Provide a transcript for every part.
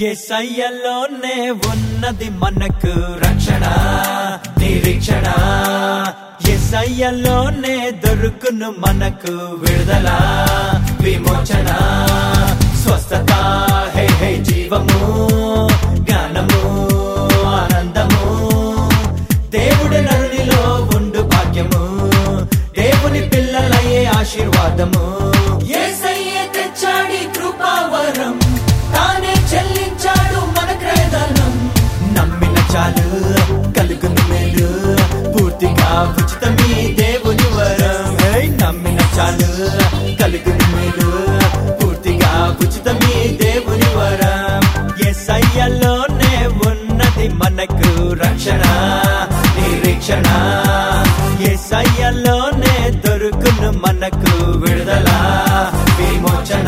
యేసయ్యలోనే ఉన్నది మనకు రక్షణ నిరీక్షణ. యేసయ్యలోనే దొరుకును మనకు విడుదల విమోచన స్వస్థత హే హే జీవము జ్ఞానము ఆనందము. దేవుడి నరునిలో ఉండు భాగ్యము, దేవుని పిల్లలయ్యే ఆశీర్వాదము. యేసయ్యే తెచ్చాడి కృపావరం, తానే చెల్లించాడు మన క్రయధనం. నమ్మిన చాలు కలుగును మేలు, పూర్తిగా ఉచితమీ దేవుని వరం. నమ్మిన చాలు కలుగును మేలు, పూర్తిగా ఉచితమీ దేవుని వరం. యేసయ్యలోనే ఉన్నది మనకు రక్షణ నిరీక్షణ. యేసయ్యలోనే దొరుకును మనకు విడుదల విమోచన.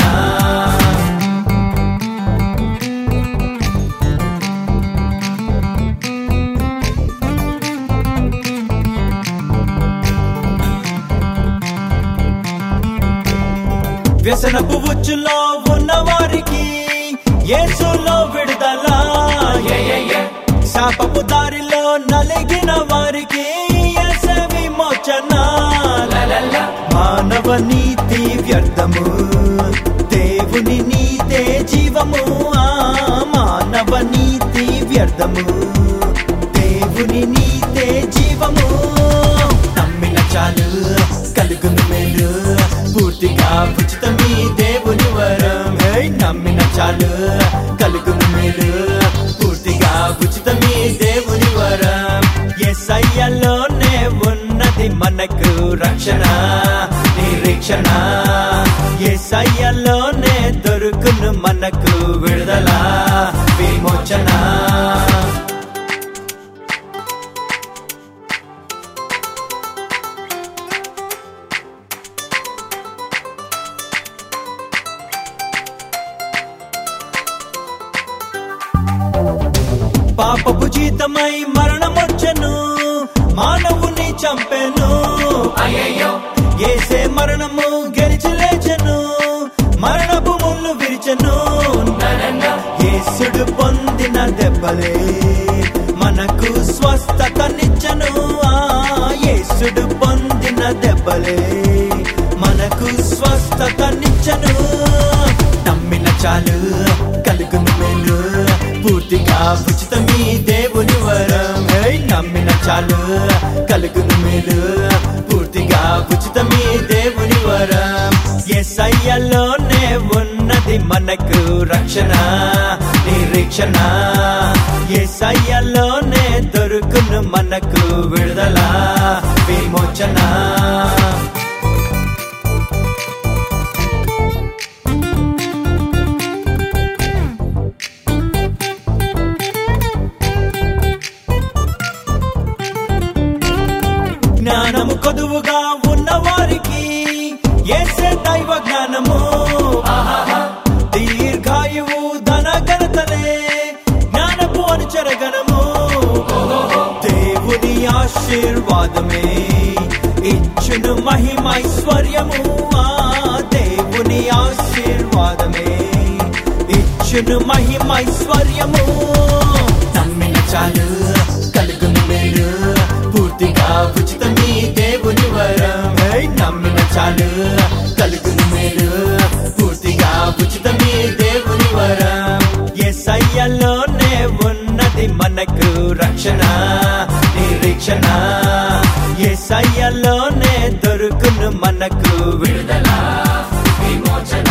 వ్యసనపు ఉచ్చులో ఉన్న వారికి యేసులో విడుదల. శాపపు దారిలో నలిగిన వారికి యేసే విమోచన. మానవ నీతి వ్యర్థము, దేవుని నీతే జీవము. మానవ నీతి వ్యర్థము, దేవుని నీతే జీవము. నమ్మిన చాలు కలుగును మేలు, పూర్తిగా ఉచితమీ దేవుని వరం. నమ్మిన చాలు కలుగును మేలు, పూర్తిగా ఉచితమీ దేవుని వరం. యేసయ్యలోనే ఉన్నది మనకు రక్షణ నిరీక్షణ. యేసయ్యలోనే దొరుకును మనకు విడుదల విమోచన. పాపపు జీతమై మరణమొచ్చెను, మానవుని చంపెను. యేసే మరణము గెలిచి లేచెను, మరణపు ముళ్ళు విరిచెను. యేసుడు పొందిన దెబ్బలే మనకు స్వస్థతనిచ్చెను. యేసుడు పొందిన దెబ్బలే మనకు స్వస్థతనిచ్చెను. నమ్మిన చాలు కలుగును మేలు, పూర్తిగా ఉచితమీ దేవుని వరం. నమ్మిన చాలు కలుగును మేలు, పూర్తిగా ఉచితమీ దేవుని వరం. యేసయ్యలోనే ఉన్నది మనకు రక్షణ నిరీక్షణ. యేసయ్యలోనే దొరుకును మనకు విడుదల విమోచన. జ్ఞానము కొదువుగా ఉన్న వారికి యేసే దైవ జ్ఞానము. దీర్ఘాయువు ధన ఘనతలే జ్ఞానపు అనుచరగణము. దేవుని ఆశీర్వాదమే ఇచ్చును మహిమైశ్వర్యము. దేవుని ఆశీర్వాదమే ఇచ్చును మహిమైశ్వర్యము. నమ్మిన చాలు కలుగును మేలు, పూర్తిగా ఉచితమీ దేవుని వరం. నమ్మిన చాలు కలుగును మేలు, పూర్తిగా ఉచితమీ దేవుని వరం. యేసయ్యలోనే ఉన్నది మనకు రక్షణ నిరీక్షణ. యేసయ్యలోనే దొరుకును మనకు విడుదల విమోచన.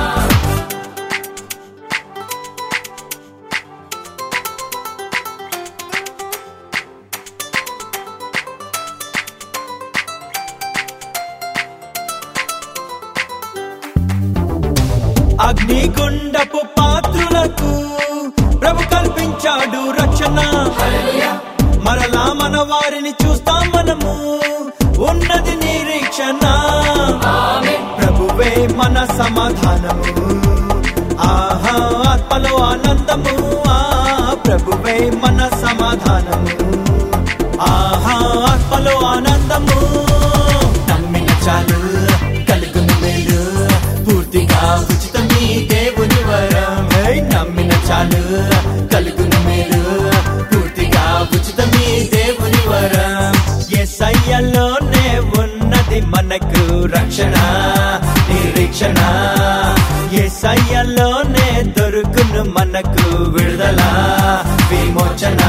అగ్నిగుండపు పాత్రులకు ప్రభు కల్పించాడు రక్షణ. మరలా మన వారిని చూస్తాం మనము, ఉన్నది నిరీక్షణ. ప్రభువే మన సమాధానము, ఆహా ఆత్మలో ఆనందము. ప్రభువే మన సమాధానము, ఆహా ఆత్మలో ఆనందము. నమ్మిన చాలు కలుగును మేలు, పూర్తిగా ఉచితమీ దేవుని వరం. నమ్మిన చాలు ఉన్నది మనకు రక్షణ నిరీక్షణ యేసయ్యలోనే దొరుకును మనకు విడుదల విమోచన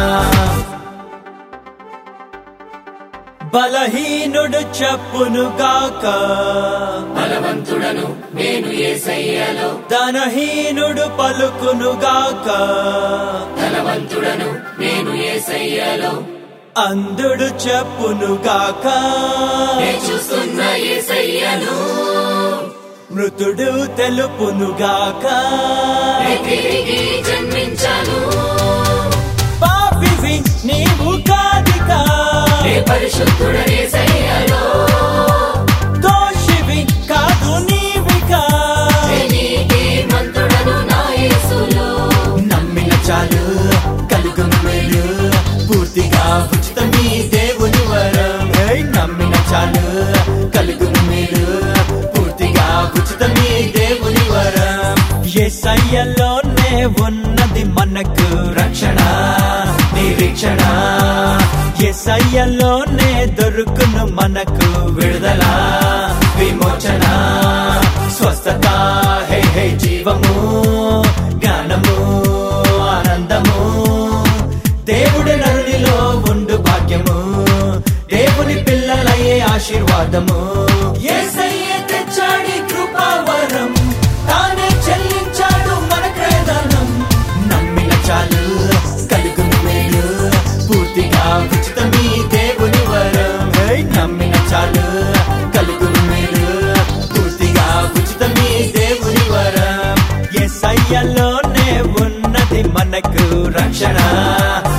బలహీనుడు చెప్పునుగాక బలవంతుడను నేను యేసయ్యలో ధనహీనుడు పలుకునుగాక ధనవంతుడను నేను యేసయ్యలో అంధుడు చెప్పునుగాక చూస్తున్న యేసయ్యను మృతుడు తెలుపునుగాక తిరిగి జన్మించాను పాపివి నీవు కాదికా పరిశుద్ధుడ యేసయ్యలో దోషివి కాదు నీవికా మంతుడను నా యేసులో నమ్మిన చాలు కలుగును మేలు పూర్తిగా ఉచితమీ దేవుని వరం నమ్మిన చాలు కలుగును మేలు పూర్తిగా ఉచితమీ దేవుని వరం యేసయ్యలోనే ఉన్నది మనకు రక్షణ నిరీక్షణ యేసయ్యలోనే దొరుకును మనకు విడుదల విమోచన స్వస్థత హే హే జీవము జ్ఞానము ఆనందము దేవుడి నరునిలో ఉండు భాగ్యము దేవుని పిల్లలయ్యే ఆశీర్వాదము యేసయ్యే తెచ్చాడి కృపావరం తానే చెల్లించాడు మన క్రయధనం నమ్మిన చాలు కలుగును మేలు పూర్తిగా ఉచితమీ దేవుని వరం నమ్మిన చాలు కలుగును మేలు పూర్తిగా ఉచితమీ దేవుని వరం యేసయ్యలోనే ఉన్నది మనకు రక్షణ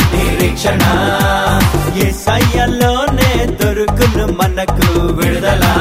నిరీక్షణ యేసయ్యలోనే దొరుకును మనకు విడుదల